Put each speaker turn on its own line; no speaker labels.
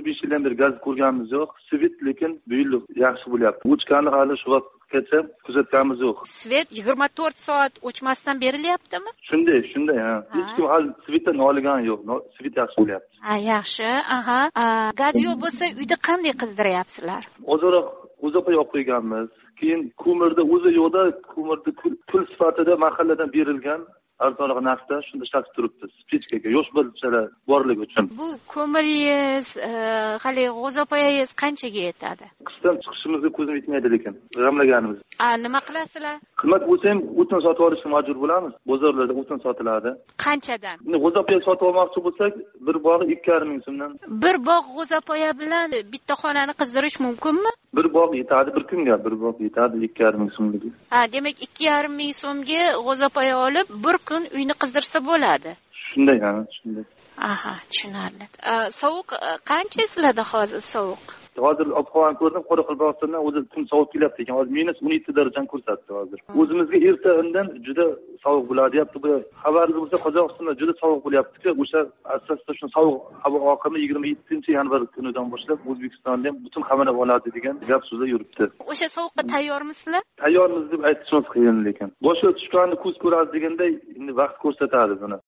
5 yildan beri gaz ko'rganimiz yo'q. Svet lekin bu yil yaxshi bo'lyapti. O'chgani hali shu vaqtgacha kuzatganimiz yo'q.
Svet 24 soat o'chmasdan berilyaptimi?
Shunday, ha. Hech kim hali svetdan olgani yo'q. Svet yaxshi bo'lyapti.
Ha, yaxshi. Aha. Gaz yo'q bo'lsa, uyda qanday qizdiryapsizlar?
Ozroq o'zopa yo'q qo'yganmiz. Keyin ko'mirda o'zi yo'qda, ko'mirda kul sifatida mahalladan berilgan arzonroq narxda shunda ishlatib turibdi. Pechkaga yosh bolalar borligi uchun.
Bu ko'miringiz, hali g'o'zapoyangiz qanchaga yetadi?
Qishdan chiqishimizga ko'zim yetmaydi lekin g'amlaganimiz.
Nima qilasizlar?
Qimmat bo'lsa ham o'tin sotib olishga majbur bo'lamiz. Bozorlarda o'tin sotiladi.
Qanchadan?
G'o'zapoya sotib olmoqchi bo'lsak, bir bog'i 2,5 ming so'mdan.
Bir bog' g'o'zapoya bilan bitta xonani qizdirish mumkinmi?
Bir bog' yetadi bir kunga, bir bog' yetadi 2,5 ming so'mga.
Demak 2,5 ming so'mga g'o'zapoya olib, bir kun uyni qizdirsa bo'ladi.
Shunday, shunday.
Aha, tushunarli. Sovuq qancha sizlarda hozir sovuq?
Hozir ob-havoni ko'rdim, Qoraqalpog'istondan o'zi kun sovuq kelyapti ekan. Hozir -17 darajani ko'rsatdi hozir. O'zimizga erta-indin juda sovuq bo'ladi deyapti. Bu xabarda bo'lsa Qozog'istonda juda sovuq bo'lyapti-ku. O'sha asosda shu sovuq havo oqimi 27-yanvar kunidan boshlab O'zbekistonda ham butun qamalab oladi degan gap so'zlar yuribdi.
O'sha sovuqqa tayyormisizlar?
Tayyormiz deb aytishimiz qiyin lekin. Boshqa tushganni ko'z ko'radi deganday endi vaqt ko'rsatadi buni.